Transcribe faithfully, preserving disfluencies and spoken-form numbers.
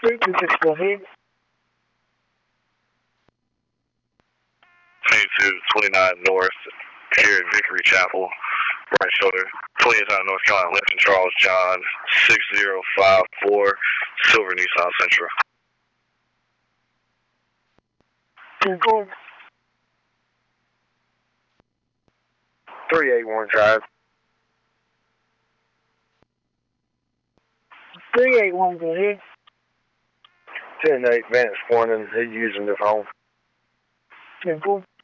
three two six, go ahead. twenty-two twenty-nine North, here at Vickery Chapel, right shoulder. twentieth out of North Carolina, Lincoln Charles John, six zero five four, Silver Nissan Sentra. Two four. three eight one Drive. three eight one, go ahead. ten eight Vance Pointing, he's using the phone. ten four.